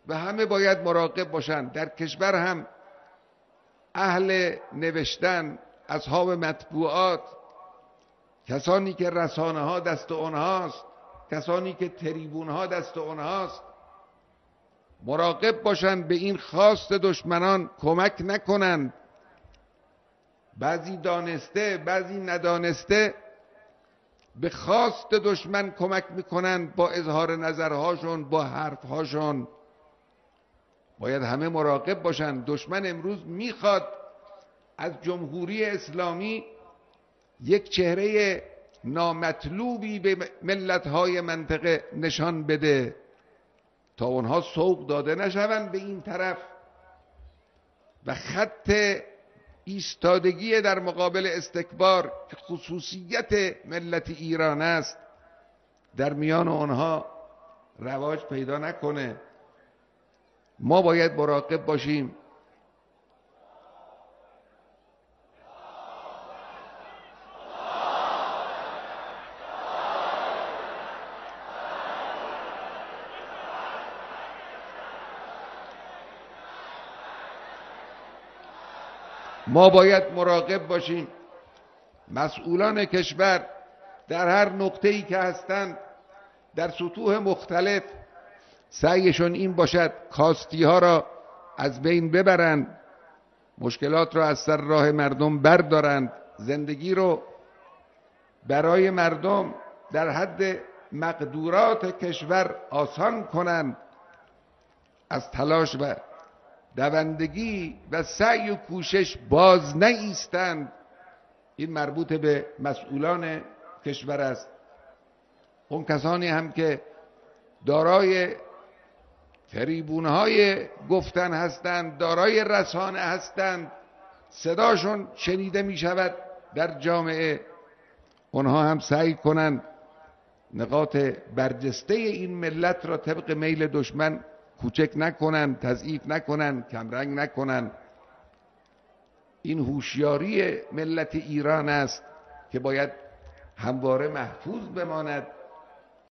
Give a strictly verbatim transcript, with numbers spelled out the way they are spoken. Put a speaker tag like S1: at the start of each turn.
S1: و همه باید مراقب باشند. در کشور هم اهل نوشتن، اصحاب مطبوعات، کسانی که رسانه ها دست اونهاست، کسانی که تریبون ها دست اونهاست، مراقب باشند به این خواست دشمنان کمک نکنند. بعضی دانسته بعضی ندانسته به خواست دشمن کمک میکنند با اظهار نظرهاشون، با حرفهاشون. باید همه مراقب باشند. دشمن امروز میخواد از جمهوری اسلامی یک چهره نامطلوبی به ملت‌های منطقه نشان بده تا اونها سوق داده نشوند به این طرف و خط ایستادگی در مقابل استکبار که خصوصیت ملت ایران است در میان آنها رواج پیدا نکنه. ما باید مراقب باشیم. ما باید مراقب باشیم. مسئولان کشور در هر نقطه‌ای که هستند در سطوح مختلف سعیشون این باشد کاستی ها را از بین ببرند، مشکلات را از سر راه مردم بردارند، زندگی رو برای مردم در حد مقدورات کشور آسان کنند. از تلاش و دوندگی و سعی و کوشش باز نایستند. این مربوط به مسئولان کشور است. اون کسانی هم که دارای تریبونهای گفتن هستند، دارای رسانه هستند، صداشون شنیده می شود در جامعه، اونها هم سعی کنند نقاط برجسته این ملت را طبق میل دشمن کوچک نکنند، تضعیف نکنند، کمرنگ نکنند. این هوشیاری ملت ایران است که باید همواره محفوظ بماند